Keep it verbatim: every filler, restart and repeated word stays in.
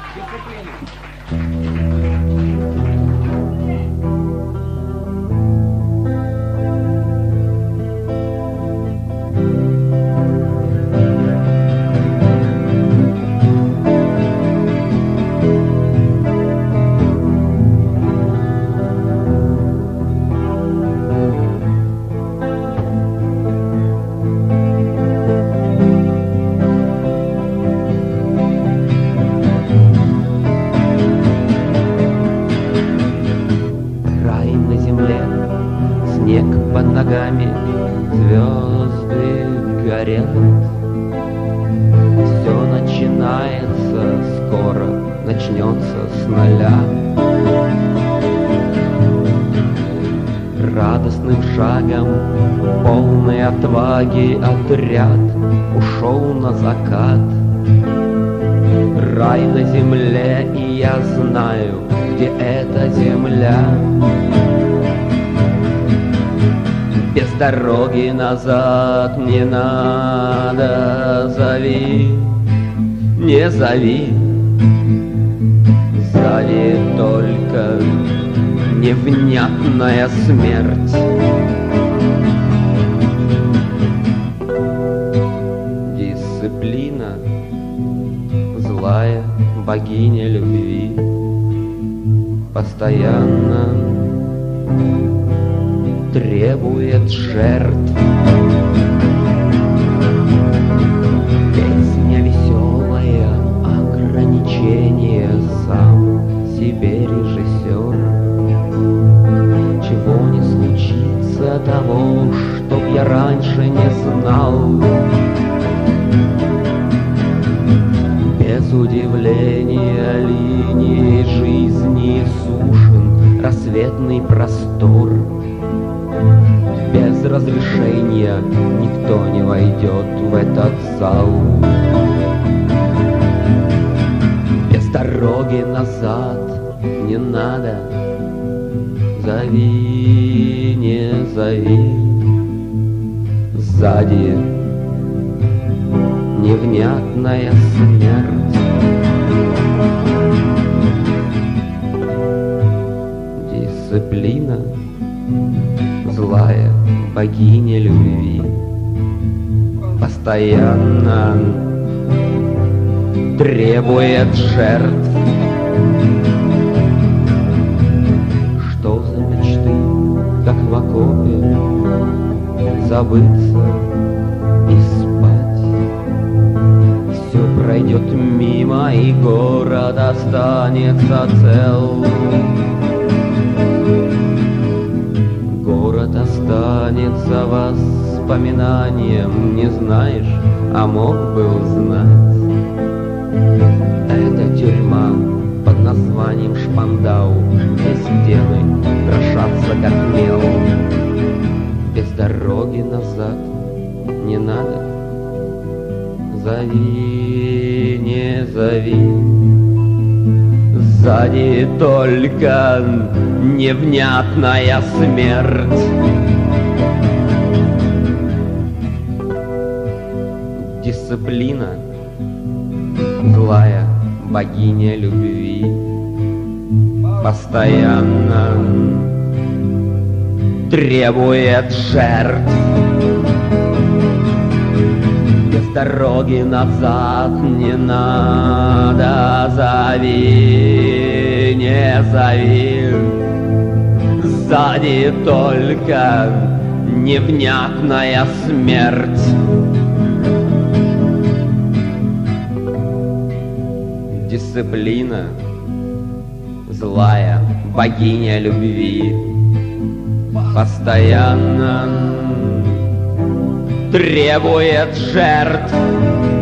Звезды горят, все начинается скоро, начнется с нуля. Радостным шагом, полный отваги, отряд ушел на закат. Рай на земле, и я знаю, где эта земля. Без дороги назад не надо, зови, не зови. Сзади только невнятная смерть. Дисциплина, злая богиня любви, постоянно требует жертв. Песня веселая, ограничение, сам себе режиссер. Чего не случится того, чтоб я раньше не знал. Без удивления линией жизни сушен рассветный простор. Без разрешения никто не войдет в этот зал. Без дороги назад не надо, зови, не зови. Сзади невнятная смерть. Дисциплина, злая богиня любви, постоянно требует жертв. Что за мечты, как в окопе, забыться и спать? Все пройдет мимо, и город останется цел. Город останется воспоминанием, не знаешь, а мог бы узнать. Это тюрьма под названием Шпандау, где стены крошатся как мел. Без дороги назад не надо, зови, не зови. Сзади только невнятная смерть. Дисциплина, злая богиня любви, постоянно требует жертв. Без дороги назад не надо, зови, не зови. Сзади только невнятная смерть. Дисциплина, злая богиня любви, постоянно требует жертв.